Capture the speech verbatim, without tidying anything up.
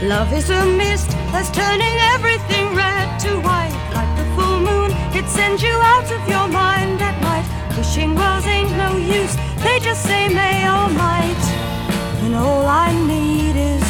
Love is a mist that's turning everything red to white. Like the full moon, it sends you out of your mind at night. Wishing wells ain't no use, they just say may or might. And all I need is